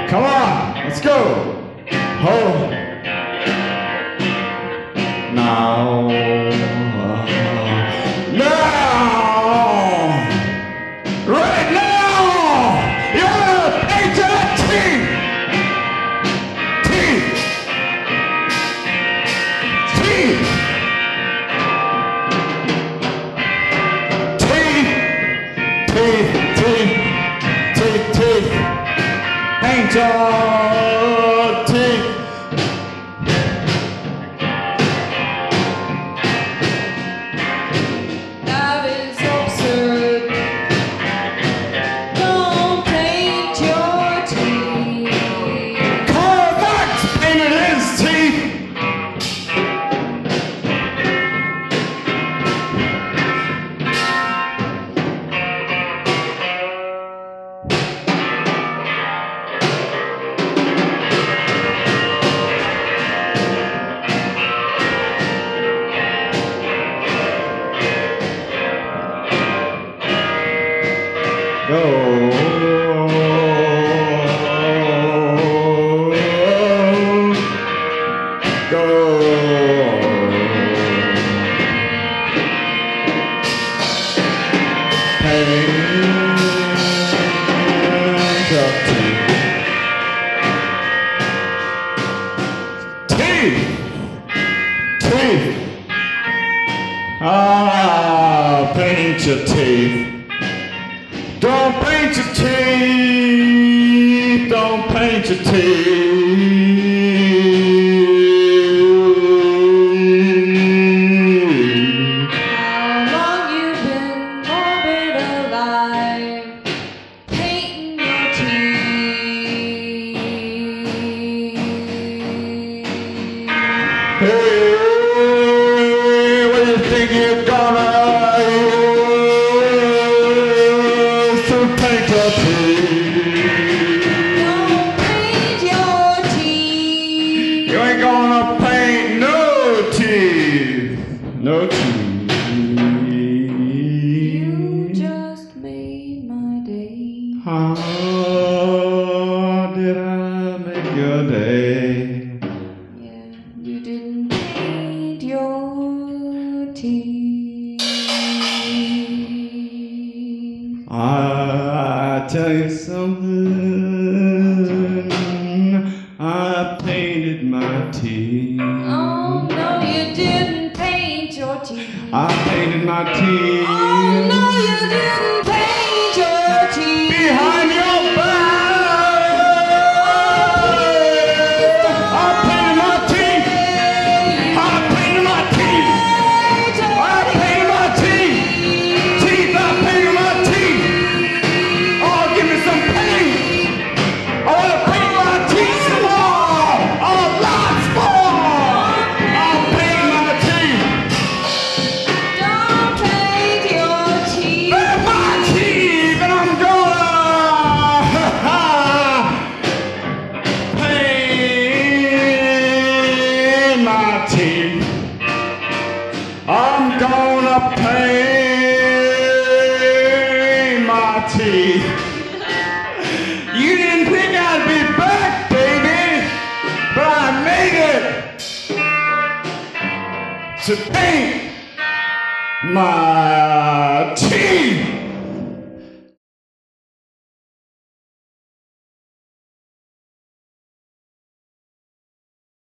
Come on, let's go. Oh. Now. Now. Right now. You're paint your teeth. Teeth. Teeth. Teeth. Teeth. Teeth. Teeth. Paint your teeth. That is absurd. Don't paint your teeth. Karl Marx painted his teeth. Go. Go. Paint your teeth. Teeth. Teeth. Ah, paint your teeth. Don't paint your teeth. Don't paint your teeth. How long you been morbid alive, painting your teeth. Hey, what do you think you're gonna use to paint your teeth? Don't paint your teeth. You ain't gonna paint no teeth. No teeth. You just made my day. How did I make your day? Yeah, you didn't paint your teeth. I tell you something, I painted my teeth. Oh no, you didn't paint your teeth. I painted my teeth. Oh no, you didn't paint your teeth. Behind your back. I painted my teeth. I painted my teeth. I painted my teeth. Teeth, I painted my teeth. Oh, give me some paint. I want to paint my teeth some more. Oh, lots more. I'll paint my teeth. Don't paint your teeth. Paint my teeth, and I'm gonna paint my teeth. I'm gonna paint my teeth. You didn't think I'd be back, baby, but I made it to paint my teeth.